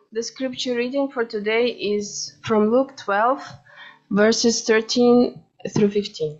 The scripture reading for today is from Luke 12, verses 13 through 15.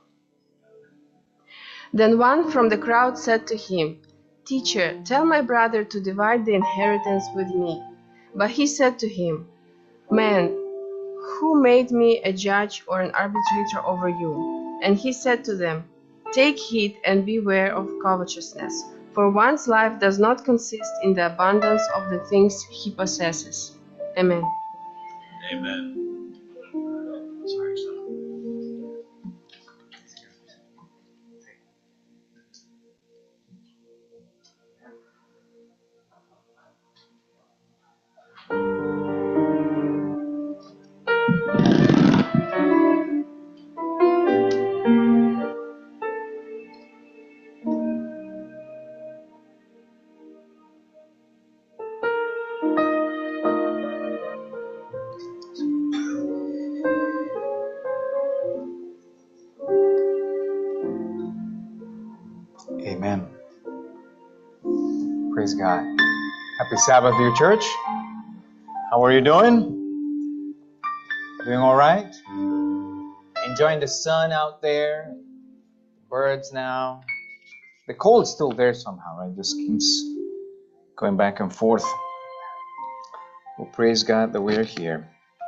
Then one from the crowd said to him, "Teacher, tell my brother to divide the inheritance with me." But he said to him, "Man, who made me a judge or an arbitrator over you?" And he said to them, "Take heed and beware of covetousness, for one's life does not consist in the abundance of the things he possesses." Amen. Amen. Amen. Praise God. Happy Sabbath, dear church. How are you doing? Doing all right? Enjoying the sun out there, birds now. The cold's still there somehow, right? Just keeps going back and forth. Well, praise God that we're here.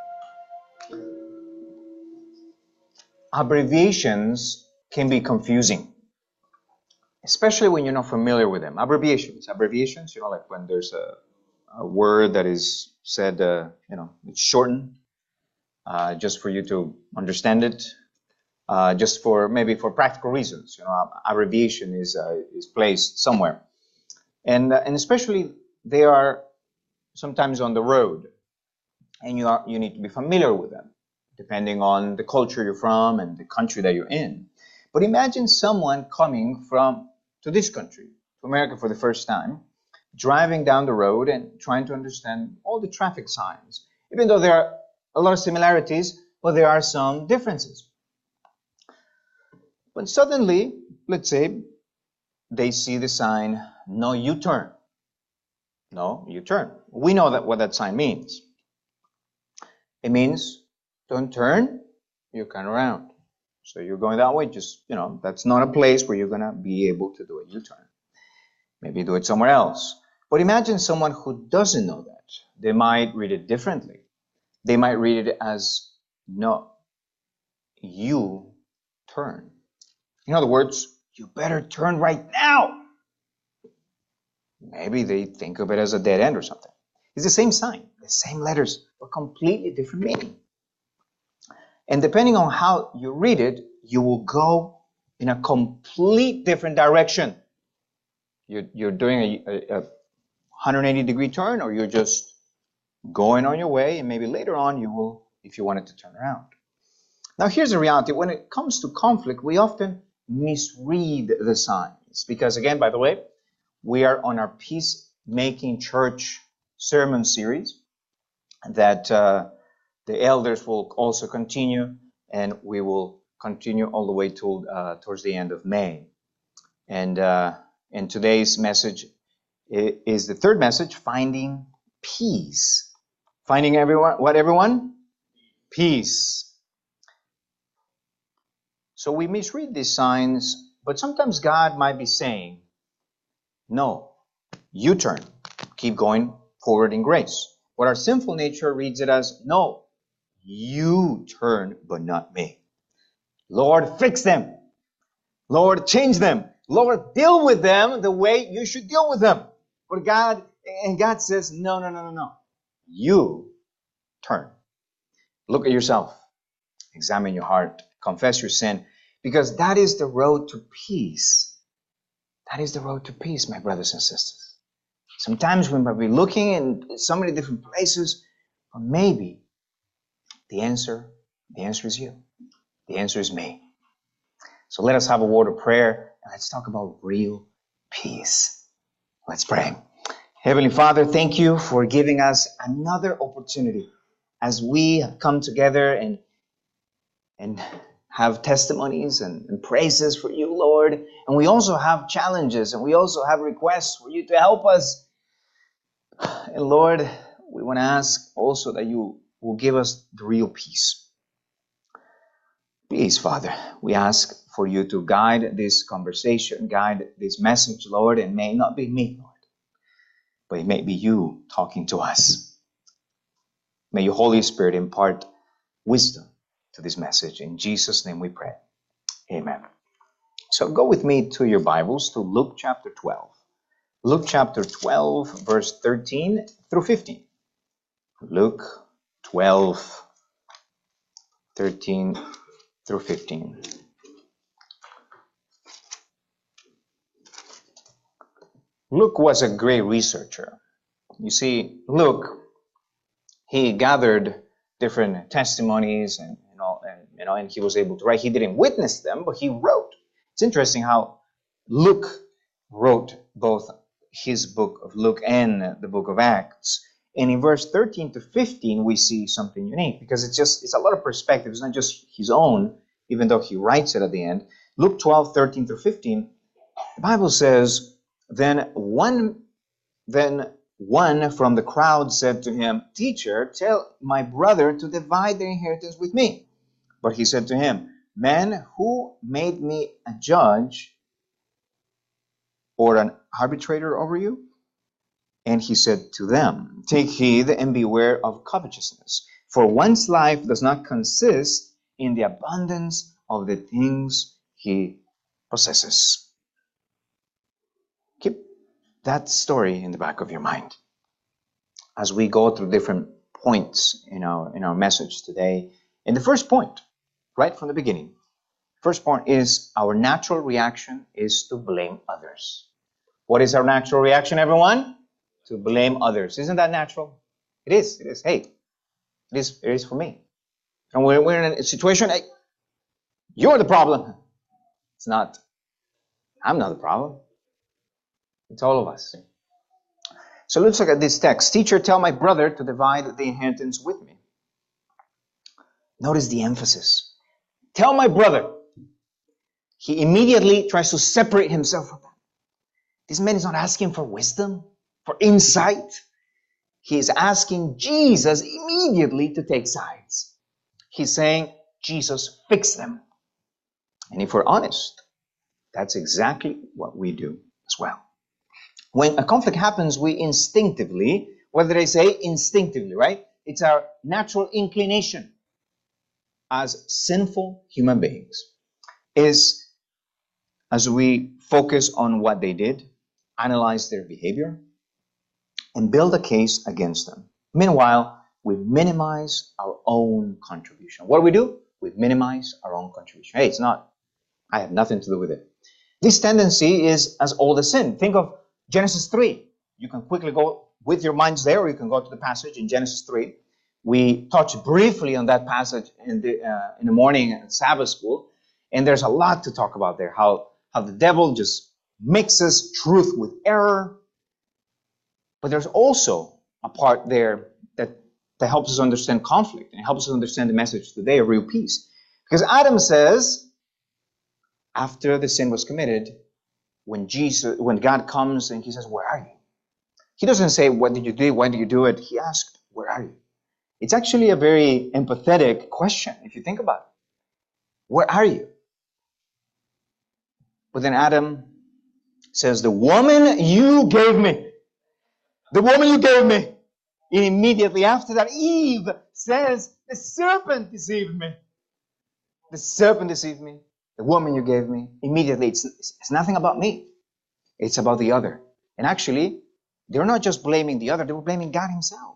Abbreviations can be confusing, especially when you're not familiar with them. Abbreviations, like when there's a word that is said, it's shortened, just for you to understand it, just for practical reasons. Abbreviation is placed somewhere, and especially they are sometimes on the road, and you need to be familiar with them, depending on the culture you're from and the country that you're in. But imagine someone coming to this country, to America for the first time, driving down the road and trying to understand all the traffic signs, even though there are a lot of similarities, but there are some differences. But suddenly, let's say, they see the sign, "No U-turn." No U-turn. We know what that sign means. It means, don't turn, you turn around. So you're going that way, that's not a place where you're going to be able to do a U-turn. Maybe do it somewhere else. But imagine someone who doesn't know that. They might read it differently. They might read it as, "No, you turn." In other words, you better turn right now. Maybe they think of it as a dead end or something. It's the same sign, the same letters, but completely different meaning. And depending on how you read it, you will go in a complete different direction. You're doing a 180-degree turn, or you're just going on your way, and maybe later on you will, if you wanted to turn around. Now here's the reality. When it comes to conflict, we often misread the signs. Because again, by the way, we are on our Peacemaking Church sermon series that the elders will also continue, and we will continue all the way towards the end of May. And today's message is the third message, finding peace. Finding everyone? Peace. So we misread these signs, but sometimes God might be saying, "No, you turn. Keep going forward in grace." But our sinful nature reads it as, "No, you turn, but not me. Lord, fix them. Lord, change them. Lord, deal with them the way you should deal with them." But God says, no. You turn. Look at yourself. Examine your heart. Confess your sin. Because that is the road to peace. That is the road to peace, my brothers and sisters. Sometimes we might be looking in so many different places, or maybe the answer is you. The answer is me. So let us have a word of prayer, and let's talk about real peace. Let's pray. Heavenly Father, thank you for giving us another opportunity as we have come together and have testimonies and praises for you, Lord. And we also have challenges, and we also have requests for you to help us. And Lord, we want to ask also that you will give us the real peace. Please, Father, we ask for you to guide this conversation, guide this message, Lord, and may not be me, Lord, but it may be you talking to us. May your Holy Spirit impart wisdom to this message. In Jesus' name we pray. Amen. So go with me to your Bibles to Luke chapter 12. Luke chapter 12, verse 13 through 15. Luke 12, 13 through 15. Luke was a great researcher. You see, Luke, he gathered different testimonies and he was able to write. He didn't witness them, but he wrote. It's interesting how Luke wrote both his book of Luke and the book of Acts. And in verse 13 to 15, we see something unique because it's a lot of perspective. It's not just his own, even though he writes it at the end. Luke 12, 13 through 15, the Bible says, Then one from the crowd said to him, Teacher, tell my brother to divide the inheritance with me. But he said to him, Man, who made me a judge or an arbitrator over you? And he said to them, Take heed and beware of covetousness, for one's life does not consist in the abundance of the things he possesses. Keep that story in the back of your mind as we go through different points in our message today. And the first point, right from the beginning, first point is our natural reaction is to blame others. What is our natural reaction, everyone? To blame others. Isn't that natural? It is. It is. Hey, it is for me. And we're in a situation, hey, you're the problem. It's not. I'm not the problem. It's all of us. So let's look at this text. Teacher, tell my brother to divide the inheritance with me. Notice the emphasis. Tell my brother. He immediately tries to separate himself from that. This man is not asking for wisdom, for insight. He is asking Jesus immediately to take sides. He's saying, Jesus, fix them. And if we're honest, that's exactly what we do as well. When a conflict happens, we instinctively, what did I say? Instinctively, right? It's our natural inclination as sinful human beings is as we focus on what they did, analyze their behavior, and build a case against them. Meanwhile, we minimize our own contribution. What do? We minimize our own contribution. Hey, it's not, I have nothing to do with it. This tendency is as old as sin. Think of Genesis 3. You can quickly go with your minds there, or you can go to the passage in Genesis 3. We touched briefly on that passage in the morning at Sabbath school, and there's a lot to talk about there. How the devil just mixes truth with error. But there's also a part there that helps us understand conflict and helps us understand the message today of real peace. Because Adam says, after the sin was committed, when God comes and he says, where are you? He doesn't say, what did you do? Why did you do it? He asked, where are you? It's actually a very empathetic question, if you think about it. Where are you? But then Adam says, the woman you gave me. The woman you gave me. And immediately after that, Eve says, the serpent deceived me. The serpent deceived me. The woman you gave me. Immediately, it's nothing about me. It's about the other. And actually, they're not just blaming the other, they were blaming God himself.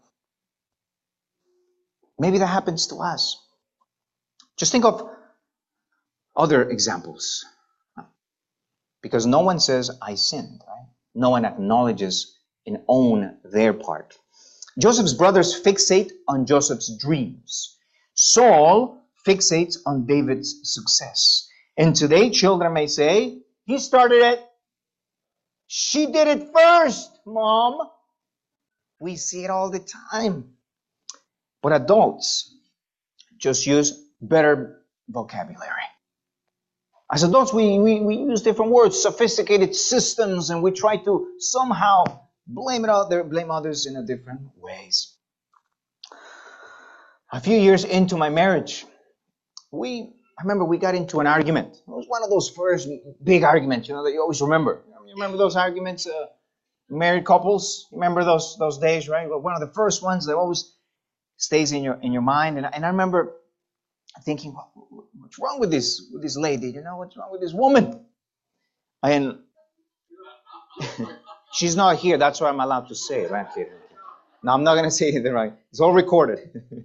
Maybe that happens to us. Just think of other examples. Because no one says, I sinned, right? No one acknowledges and own their part. Joseph's brothers fixate on Joseph's dreams. Saul fixates on David's success. And today, children may say, he started it. She did it first, Mom. We see it all the time. But adults just use better vocabulary. As adults, we use different words, sophisticated systems, and we try to somehow blame others in a different ways. A few years into my marriage, I remember we got into an argument. It was one of those first big arguments, that you always remember. You remember those arguments, married couples? You remember those days, right? Well, one of the first ones that always stays in your mind. And I remember thinking, what's wrong with this lady? What's wrong with this woman? And she's not here. That's why I'm allowed to say it, right? No, I'm not going to say it right. It's all recorded.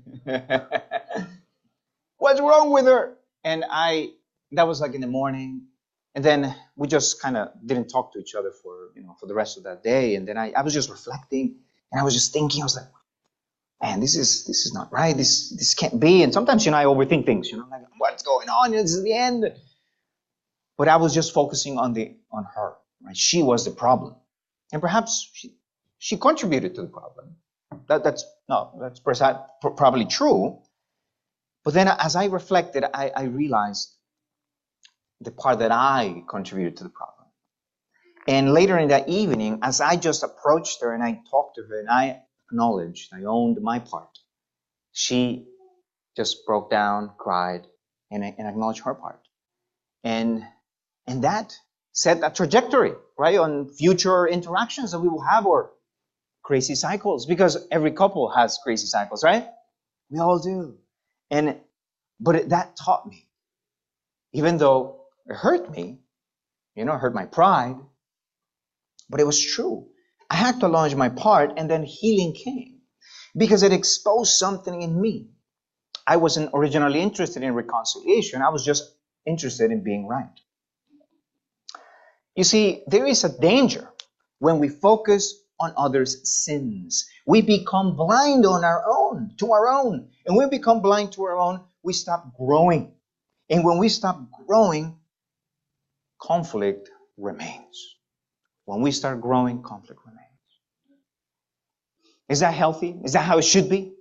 What's wrong with her? And that was like in the morning. And then we just kind of didn't talk to each other for the rest of that day. And then I was just reflecting, and I was just thinking, I was like, man, this is not right. This can't be. And sometimes, I overthink things, like, what's going on? This is the end. But I was just focusing on her, right? She was the problem. And perhaps she contributed to the problem. That's probably true. But then as I reflected, I realized the part that I contributed to the problem. And later in that evening, as I just approached her and I talked to her and I acknowledged, I owned my part, she just broke down, cried, and acknowledged her part. And that set a trajectory, right, on future interactions that we will have, or crazy cycles, because every couple has crazy cycles, right? We all do. But that taught me, even though it hurt me, it hurt my pride, but it was true. I had to acknowledge my part, and then healing came, because it exposed something in me. I wasn't originally interested in reconciliation. I was just interested in being right. You see, there is a danger when we focus on others' sins. We become blind to our own. And when we become blind to our own, we stop growing. And when we stop growing, conflict remains. When we start growing, conflict remains. Is that healthy? Is that how it should be?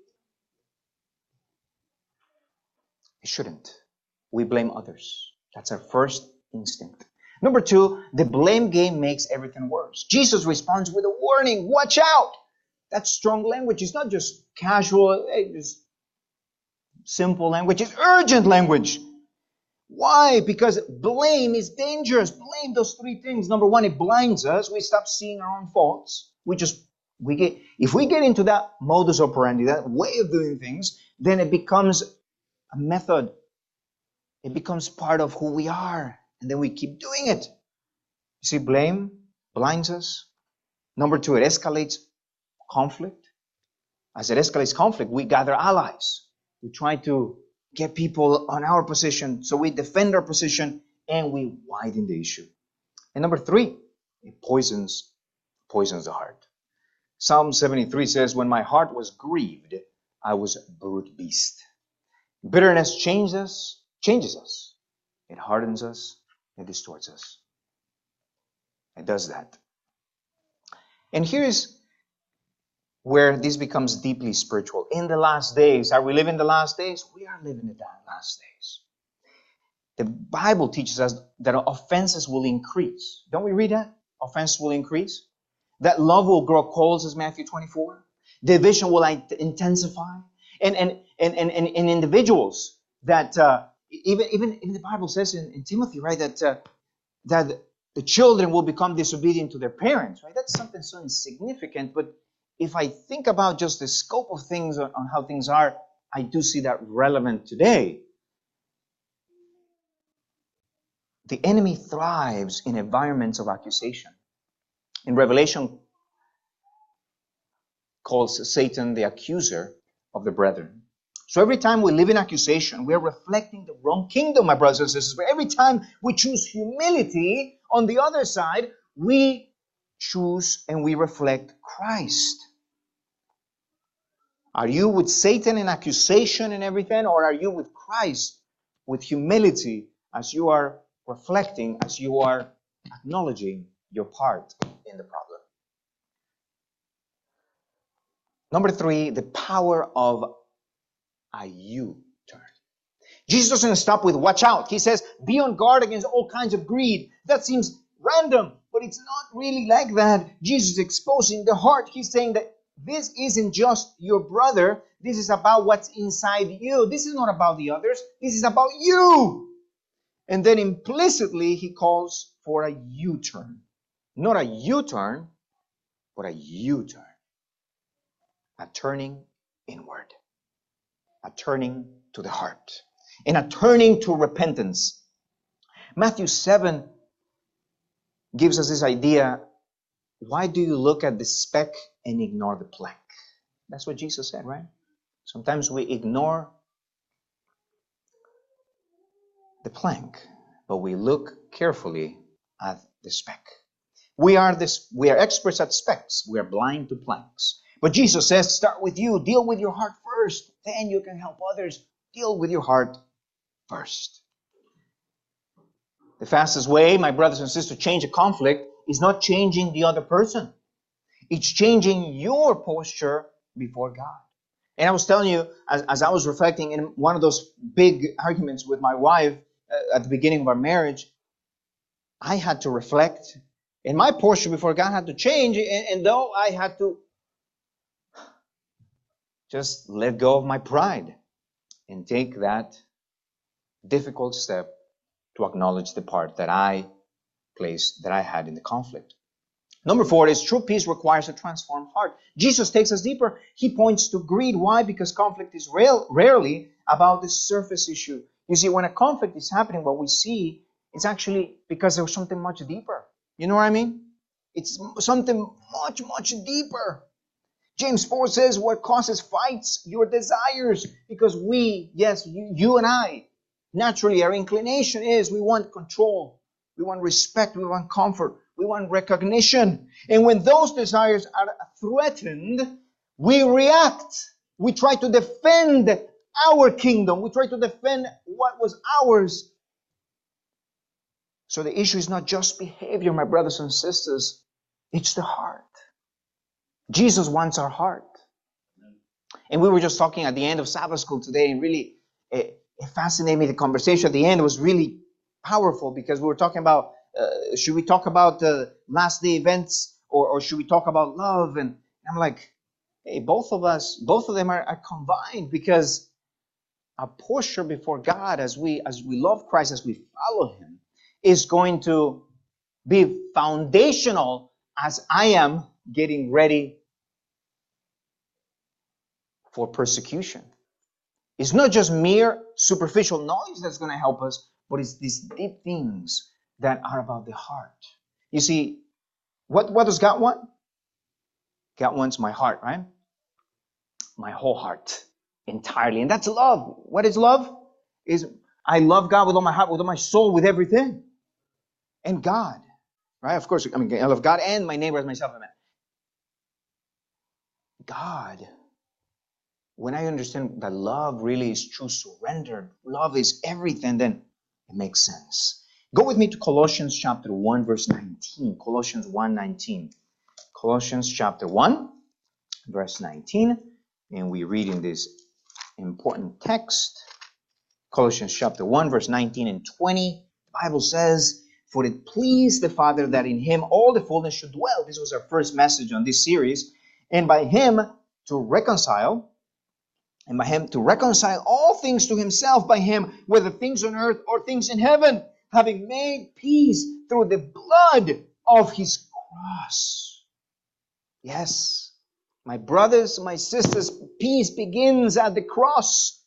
It shouldn't. We blame others. That's our first instinct. Number 2, the blame game makes everything worse. Jesus responds with a warning. Watch out! That's strong language. It's not just casual, just simple language. It's urgent language. Why? Because blame is dangerous. Blame does 3 things. Number 1, it blinds us. We stop seeing our own faults. If we get into that modus operandi, that way of doing things, then it becomes a method. It becomes part of who we are. And then we keep doing it. You see, blame blinds us. Number 2, it escalates conflict. As it escalates conflict, we gather allies. We try to get people on our position. So we defend our position and we widen the issue. And number 3, it poisons the heart. Psalm 73 says, when my heart was grieved, I was a brute beast. Bitterness changes us. It hardens us. It distorts us. It does that. And here's where this becomes deeply spiritual. In the last days, are we living the last days? We are living in the last days. The Bible teaches us that offenses will increase. Don't we read that? Offenses will increase. That love will grow cold, says Matthew 24. Division will intensify. And individuals that even the Bible says in Timothy, right, that the children will become disobedient to their parents, right? That's something so insignificant, but if I think about just the scope of things on how things are, I do see that relevant today. The enemy thrives in environments of accusation. In Revelation, calls Satan the accuser of the brethren. So every time we live in accusation, we are reflecting the wrong kingdom, my brothers and sisters. But every time we choose humility on the other side, we choose and we reflect Christ. Are you with Satan in accusation and everything, or are you with Christ with humility as you are reflecting, as you are acknowledging your part in the problem? Number 3, the power of a U-turn. Jesus doesn't stop with watch out. He says, be on guard against all kinds of greed. That seems random, but it's not really like that. Jesus is exposing the heart. He's saying that this isn't just your brother. This is about what's inside you. This is not about the others. This is about you. And then implicitly, he calls for a U-turn. Not a U-turn, but a U-turn. A turning inward. A turning to the heart. And a turning to repentance. Matthew 7 gives us this idea. Why do you look at the speck and ignore the plank? That's what Jesus said, right? Sometimes we ignore the plank, but we look carefully at the speck. We are experts at specks. We are blind to planks. But Jesus says, start with you. Deal with your heart first. Then you can help others. Deal with your heart first. The fastest way, my brothers and sisters, to change a conflict is not changing the other person. It's changing your posture before God. And I was telling you, as I was reflecting in one of those big arguments with my wife at the beginning of our marriage, I had to reflect. And my posture before God had to change. And though I had to just let go of my pride and take that difficult step to acknowledge the part that I had in the conflict. Number 4 is true peace requires a transformed heart. Jesus takes us deeper. He points to greed. Why? Because conflict is rarely about the surface issue. You see, when a conflict is happening, what we see is actually because there's something much deeper. You know what I mean? It's something much, much deeper. James 4 says, what causes fights? Your desires. Because you and I, naturally, our inclination is we want control. We want respect. We want comfort. We want recognition. And when those desires are threatened, we react. We try to defend our kingdom. We try to defend what was ours. So the issue is not just behavior, my brothers and sisters. It's the heart. Jesus wants our heart. And we were just talking at the end of Sabbath school today, and really it fascinated me. The conversation at the end was really powerful because we were talking about should we talk about the last day events or should we talk about love? And I'm like, hey, both of them are combined, because our posture before God as we love Christ, as we follow Him, is going to be foundational as I am getting ready for persecution. It's not just mere superficial knowledge that's going to help us, but it's these deep things that are about the heart. You see, what does God want? God wants my heart, right? My whole heart, entirely. And that's love. What is love? Is I love God with all my heart, with all my soul, with everything. And God, right? Of course, I love God and my neighbor as myself. God, when I understand that love really is true surrender, love is everything, then it makes sense. Go with me to Colossians chapter 1, verse 19. Colossians 1:19. Colossians chapter 1, verse 19. And we read in this important text, Colossians chapter 1, verse 19 and 20. The Bible says, for it pleased the Father that in Him all the fullness should dwell. This was our first message on this series. And by Him to reconcile all things to Himself, by Him, whether things on earth or things in heaven, having made peace through the blood of His cross. Yes, my brothers, my sisters, peace begins at the cross.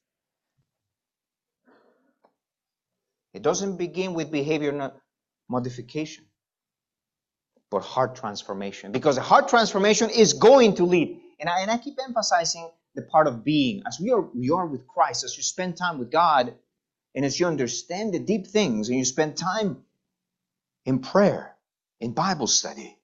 It doesn't begin with behavior modification, but heart transformation. Because the heart transformation is going to lead. And I keep emphasizing the part of being. As we are with Christ, as you spend time with God, and as you understand the deep things, and you spend time in prayer, in Bible study,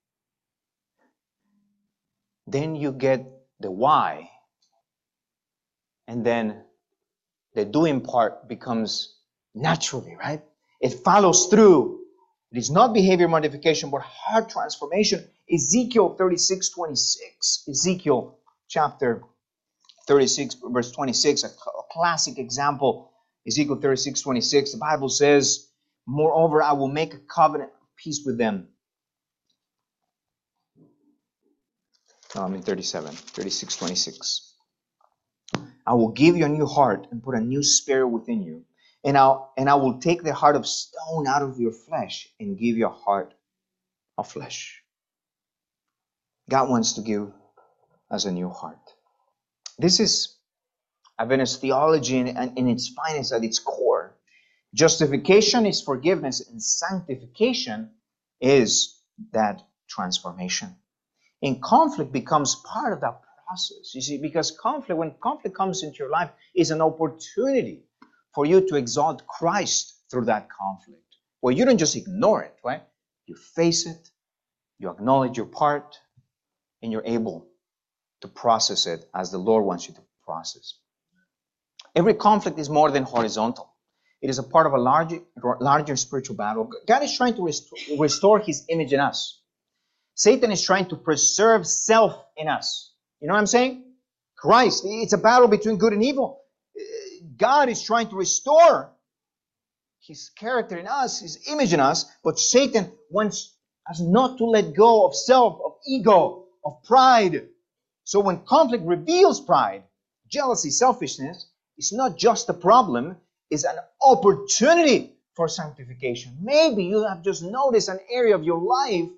then you get the why. And then the doing part becomes naturally, right? It follows through. It is not behavior modification, but heart transformation. Ezekiel 36:26. Ezekiel chapter 36, verse 26, a classic example. Ezekiel 36:26, the Bible says, moreover, I will make a covenant of peace with them. in 36:26. I will give you a new heart and put a new spirit within you. And I will take the heart of stone out of your flesh and give you a heart of flesh. God wants to give us a new heart. This is Adventist theology in its finest, at its core. Justification is forgiveness, and sanctification is that transformation. And conflict becomes part of that process. You see, because when conflict comes into your life, is an opportunity for you to exalt Christ through that conflict. Well, you don't just ignore it, right? You face it, you acknowledge your part, and you're able to process it as the Lord wants you to process. Every conflict is more than horizontal. It is a part of a larger spiritual battle. God is trying to restore His image in us. Satan is trying to preserve self in us. You know what I'm saying? Christ, it's a battle between good and evil. God is trying to restore His character in us, His image in us, but Satan wants us not to let go of self, of ego, of pride. So when conflict reveals pride, jealousy, selfishness, it's not just a problem, it's an opportunity for sanctification. Maybe you have just noticed an area of your life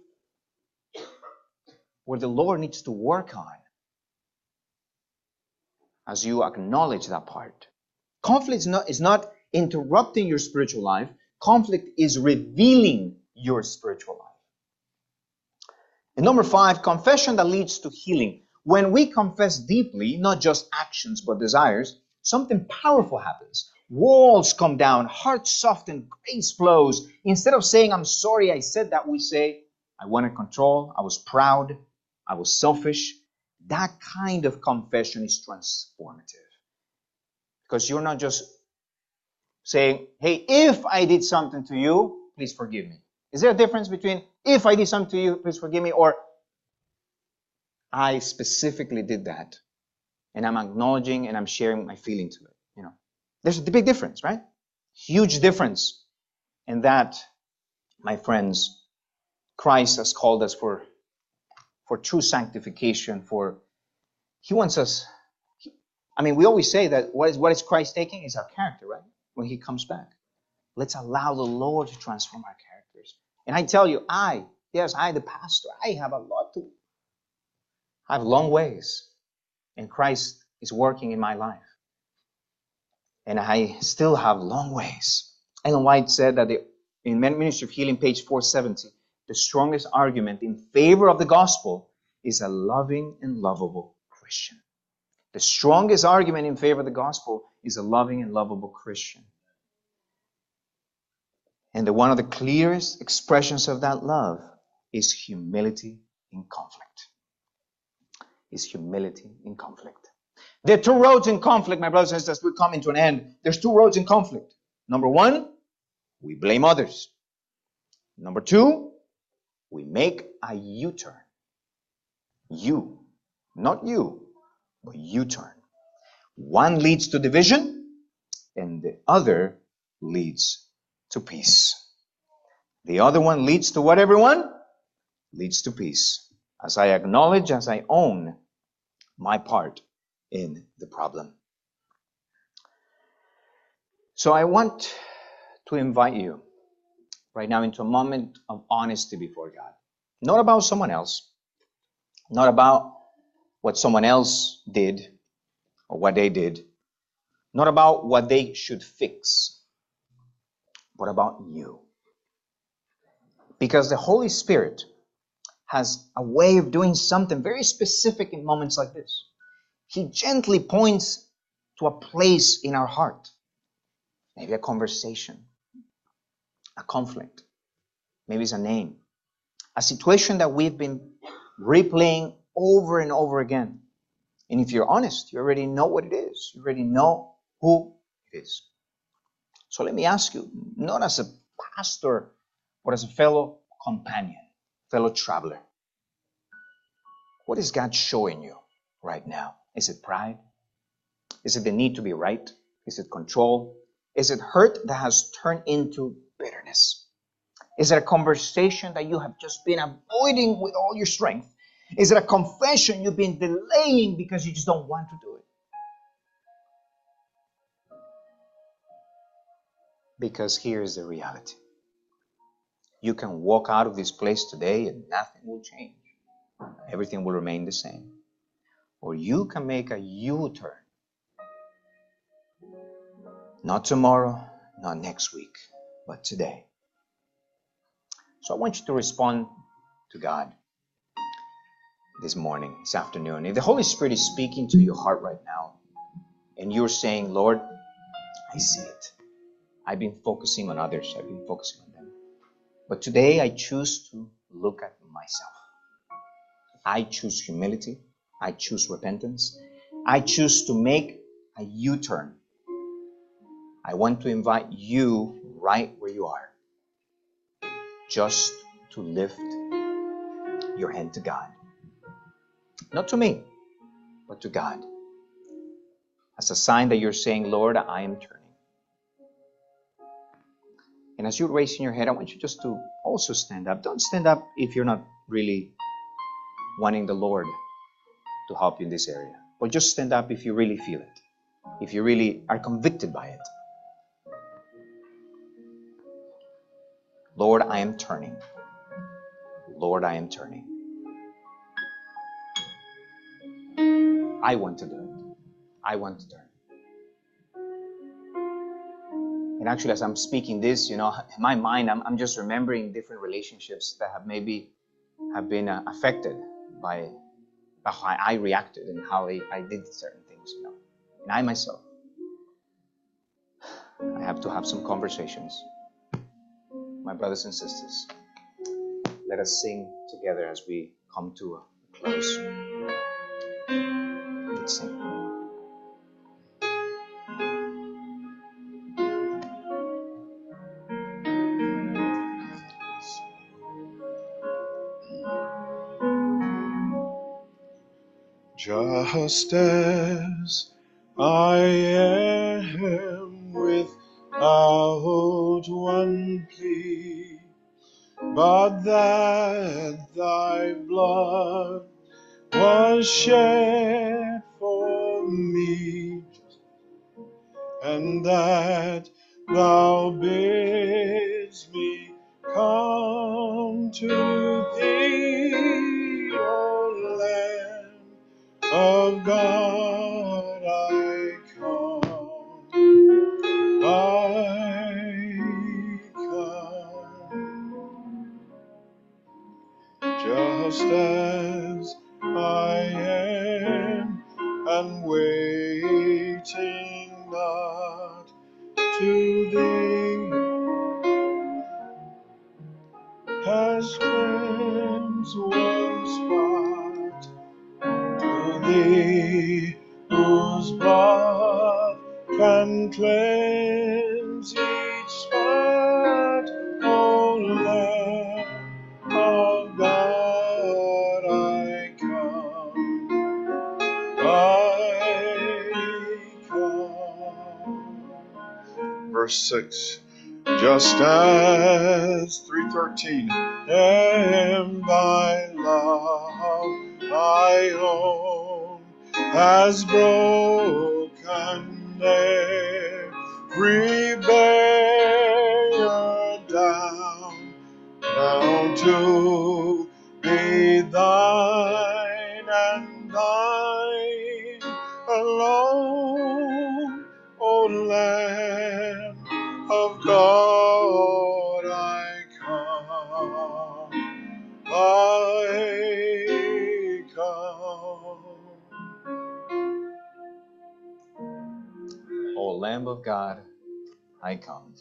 where the Lord needs to work on as you acknowledge that part. Conflict is not interrupting your spiritual life. Conflict is revealing your spiritual life. And number 5, confession that leads to healing. When we confess deeply, not just actions but desires, something powerful happens. Walls come down, hearts soften, grace flows. Instead of saying, I'm sorry I said that, we say, I wanted control, I was proud, I was selfish. That kind of confession is transformative. Because you're not just saying, hey, if I did something to you, please forgive me. Is there a difference between if I did something to you, please forgive me, or I specifically did that and I'm acknowledging and I'm sharing my feeling to it? You know, there's a big difference, right? Huge difference. And that, my friends, Christ has called us for true sanctification, He wants us. We always say that what is Christ taking is our character, right? When He comes back. Let's allow the Lord to transform our characters. And I tell you, I, the pastor, I have long ways. And Christ is working in my life. And I still have long ways. Ellen White said that in Ministry of Healing, page 470, the strongest argument in favor of the gospel is a loving and lovable Christian. The strongest argument in favor of the gospel is a loving and lovable Christian. And one of the clearest expressions of that love is humility in conflict. There are 2 roads in conflict, my brothers and sisters. We're coming to an end. There's 2 roads in conflict. Number 1, we blame others. Number 2, we make a U-turn. Not you, but U-turn. One leads to division, and the other leads to peace. The other one leads to what, everyone? Leads to peace. As I acknowledge, as I own my part in the problem. So I want to invite you right now into a moment of honesty before God. Not about someone else. Not about what someone else did or what they did. Not about what they should fix. But about you. Because the Holy Spirit has a way of doing something very specific in moments like this. He gently points to a place in our heart. Maybe a conversation, a conflict. Maybe it's a name. A situation that we've been replaying over and over again. And if you're honest, you already know what it is. You already know who it is. So let me ask you, not as a pastor, but as a fellow companion, fellow traveler. What is God showing you right now? Is it pride? Is it the need to be right? Is it control? Is it hurt that has turned into bitterness? Is it a conversation that you have just been avoiding with all your strength? Is it a confession you've been delaying because you just don't want to do it? Because here's the reality. You can walk out of this place today and nothing will change. Everything will remain the same. Or you can make a U-turn. Not tomorrow, not next week, but today. So I want you to respond to God this morning, this afternoon. If the Holy Spirit is speaking to your heart right now, and you're saying, Lord, I see it. I've been focusing on others. I've been focusing on them. But today I choose to look at myself. I choose humility. I choose repentance. I choose to make a U-turn. I want to invite you right where you are, just to lift your hand to God. Not to me, but to God. As a sign that you're saying, Lord, I am turning. And as you're raising your head, I want you just to also stand up. Don't stand up if you're not really wanting the Lord to help you in this area. Or just stand up if you really feel it. If you really are convicted by it. Lord, I am turning. Lord, I am turning. I want to do it. I want to turn. And actually, as I'm speaking this, in my mind, I'm just remembering different relationships that have been affected by how I reacted and how I did certain things, And I myself, I have to have some conversations. My brothers and sisters, let us sing together as we come to a close. Let's sing. Just as I am without one plea, but that thy blood was shed for me, and that thou bidst me come to thee, O Lamb of God, I come, just as I am, and waiting not to thee, has cleansed one spot to thee, whose blood can cleanse each spot, O Lamb of God, I come, Verse 6, just as 3:13, and thy love thy own has broken every barrier down to be thine and thine alone, O Lamb of God, I come, I come. O Lamb of God, I come.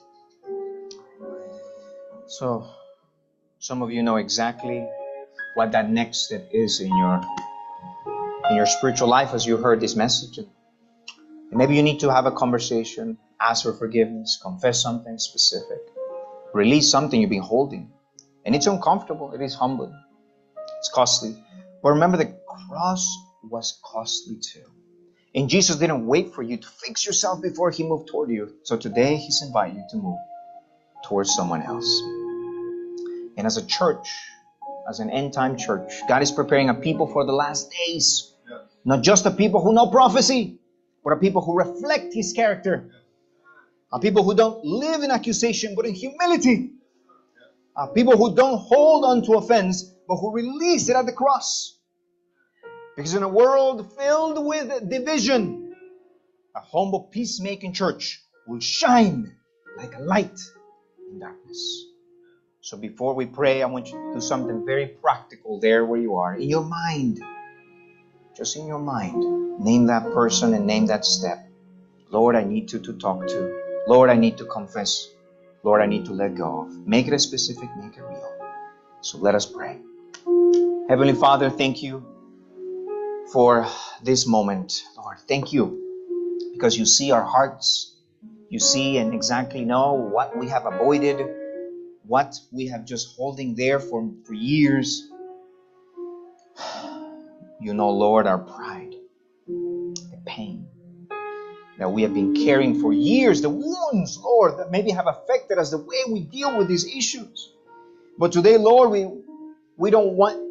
So, some of you know exactly what that next step is in your spiritual life as you heard this message. And maybe you need to have a conversation, ask for forgiveness, confess something specific, release something you've been holding. And it's uncomfortable, it is humbling, it's costly. But remember, the cross was costly too. And Jesus didn't wait for you to fix yourself before He moved toward you. So today He's inviting you to move towards someone else. And as a church, as an end-time church. God is preparing a people for the last days. Not just a people who know prophecy, but a people who reflect His character. A people who don't live in accusation, but in humility. A people who don't hold on to offense, but who release it at the cross. Because in a world filled with division, a humble peacemaking church will shine like a light in darkness. So before we pray, I want you to do something very practical there where you are. In your mind, just in your mind, name that person and name that step. Lord, I need to talk to. Lord, I need to confess. Lord, I need to let go of. Make it specific, make it real. So let us pray. Heavenly Father, thank you for this moment. Lord, thank you because you see our hearts. You see and exactly know what we have avoided, what we have just holding there for years. You know, Lord, our pride, the pain that we have been carrying for years, the wounds, Lord, that maybe have affected us, the way we deal with these issues. But today, Lord, we don't want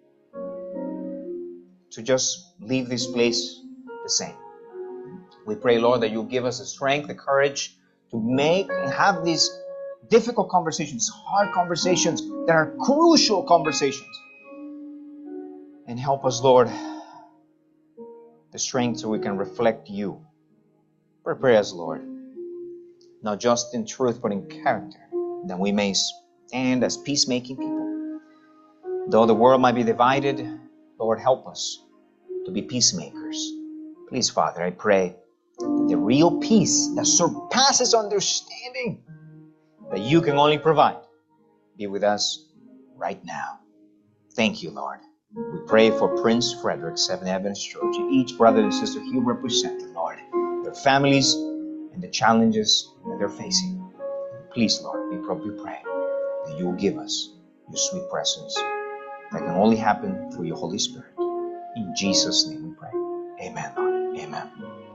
to just leave this place the same. We pray, Lord, that you'll give us the strength, the courage to make and have these difficult conversations, hard conversations that are crucial conversations. And help us, Lord, the strength so we can reflect you. Prepare us, Lord, not just in truth, but in character, that we may stand as peacemaking people. Though the world might be divided, Lord, help us to be peacemakers. Please, Father, I pray that the real peace that surpasses understanding, that you can only provide, be with us right now. Thank you, Lord. We pray for Prince Frederick, Seventh Adventist Church, and each brother and sister here represented, Lord, their families and the challenges that they're facing. Please, Lord, we pray that you will give us your sweet presence that can only happen through your Holy Spirit. In Jesus' name we pray. Amen, Lord. Amen.